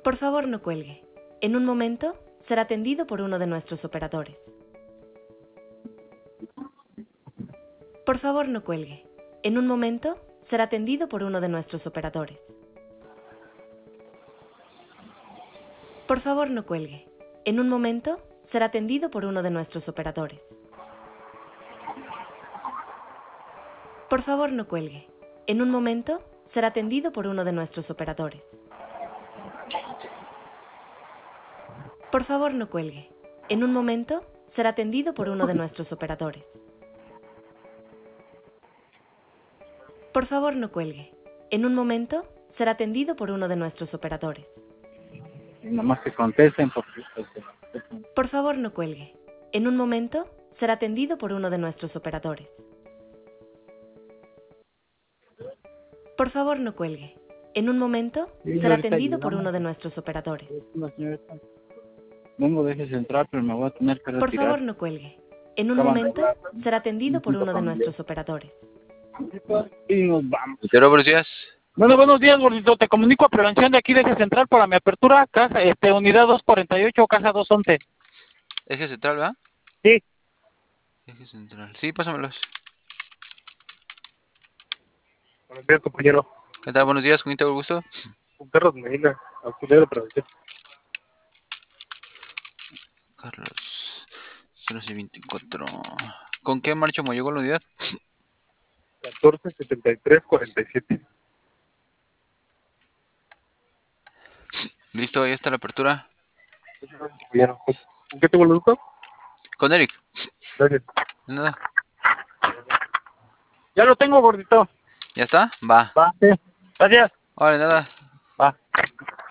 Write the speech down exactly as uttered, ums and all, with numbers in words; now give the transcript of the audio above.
Por favor, no cuelgue. En un momento, será atendido por uno de nuestros operadores. Por favor, no cuelgue. En un momento, será atendido por uno de nuestros operadores. Por favor, no cuelgue. En un momento, será atendido por uno de nuestros operadores. Por favor, no cuelgue. En un momento, será atendido por uno de nuestros operadores. Por favor, no cuelgue. En un momento, será atendido por uno de nuestros operadores. Por favor, no cuelgue. En un momento, será atendido por uno de nuestros operadores. Nada más que contesten porque... Por favor, no cuelgue. En un momento, será atendido por uno de nuestros operadores. Por favor, no cuelgue. En un momento, Sí, será ahorita atendido por llegamos. uno de nuestros operadores. Una señorita. Vengo de eje central, pero me voy a tener que retirar. Por favor, no cuelgue. En un Acaban de momento, hablar. será atendido por Junto uno de con nuestros operadores. Y nos vamos. Entero, buenos días. Bueno, buenos días, gordito. Te comunico a prevención de aquí de eje central para mi apertura. Caja, este, unidad doscientos cuarenta y ocho, caja doscientos once. Eje central, ¿verdad? Sí. Eje central. Sí, pásamelos. Buenos días, compañero. ¿Qué tal? Buenos días, ¿con quién tengo el gusto? Con Carlos Medina, auxiliar de prevención. Carlos. cero seis veinticuatro. ¿Con qué marcha me llegó la unidad? catorce setenta y tres cuarenta y siete. Listo, ahí está la apertura. Compañero, ¿con qué tengo el gusto? Con Eric. Gracias. De nada. Ya lo tengo, gordito. ¿Ya está? Va. Va. Sí. Gracias. Ahora, de nada. Va.